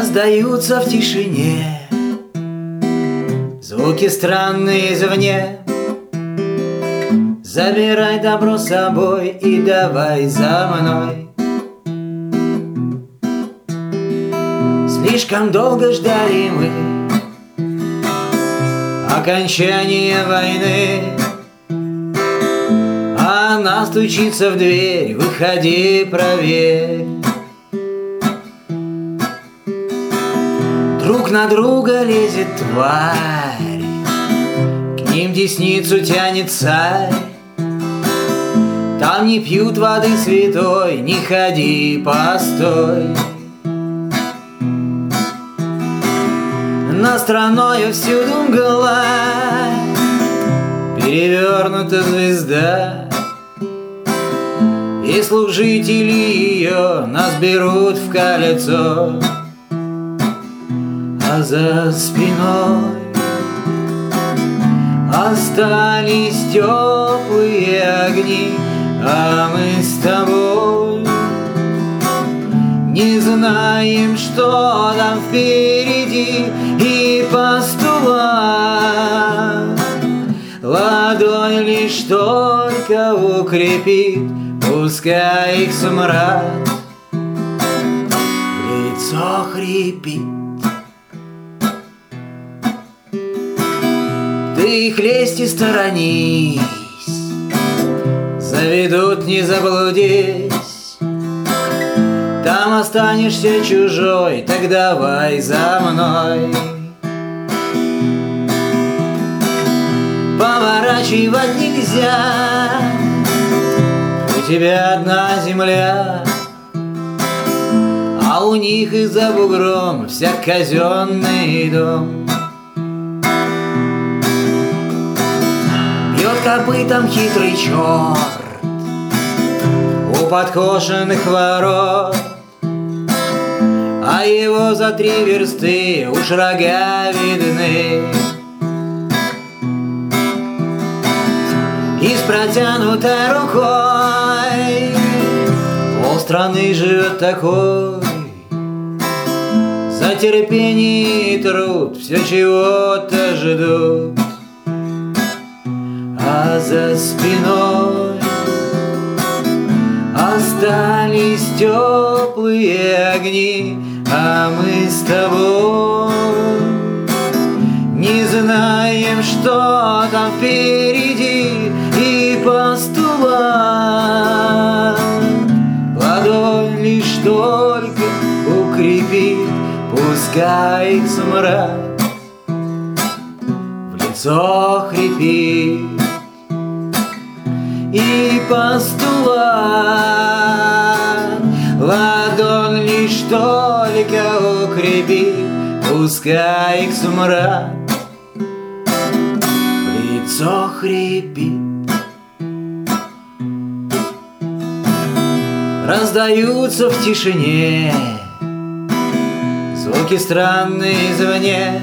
Раздаются в тишине звуки странные извне. Забирай добро с собой и давай за мной. Слишком долго ждали мы окончания войны. Она стучится в дверь, выходи, проверь. Друг на друга лезет тварь, к ним десницу тянет царь. Там не пьют воды святой, не ходи, постой. Над страною всюду мгла, перевернута звезда, и служители ее нас берут в колесо. А за спиной остались теплые огни, а мы с тобой не знаем, что там впереди. И постула ладонь лишь только укрепит, пускай их смрад в лицо хрипит. Ты их лезть и сторонись, заведут, не заблудись. Там останешься чужой, так давай за мной. Поворачивать нельзя, у тебя одна земля, а у них и за бугром вся казенный дом. Бьет копытом хитрый черт у подкошенных ворот, а его за 3 версты уж рога видны. И с протянутой рукой полстраны живет такой. За терпение и труд все чего-то ждут. А за спиной остались теплые огни, а мы с тобой не знаем, что там впереди. И постула ладонь лишь только укрепит, пускай их смрад в лицо хрипит. И постула ладонь лишь только укрепит, пускай их смрад в лицо хрипит. Раздаются в тишине звуки странные извне.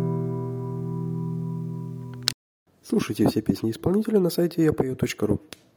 Слушайте все песни исполнителя на сайте yapayot.ru.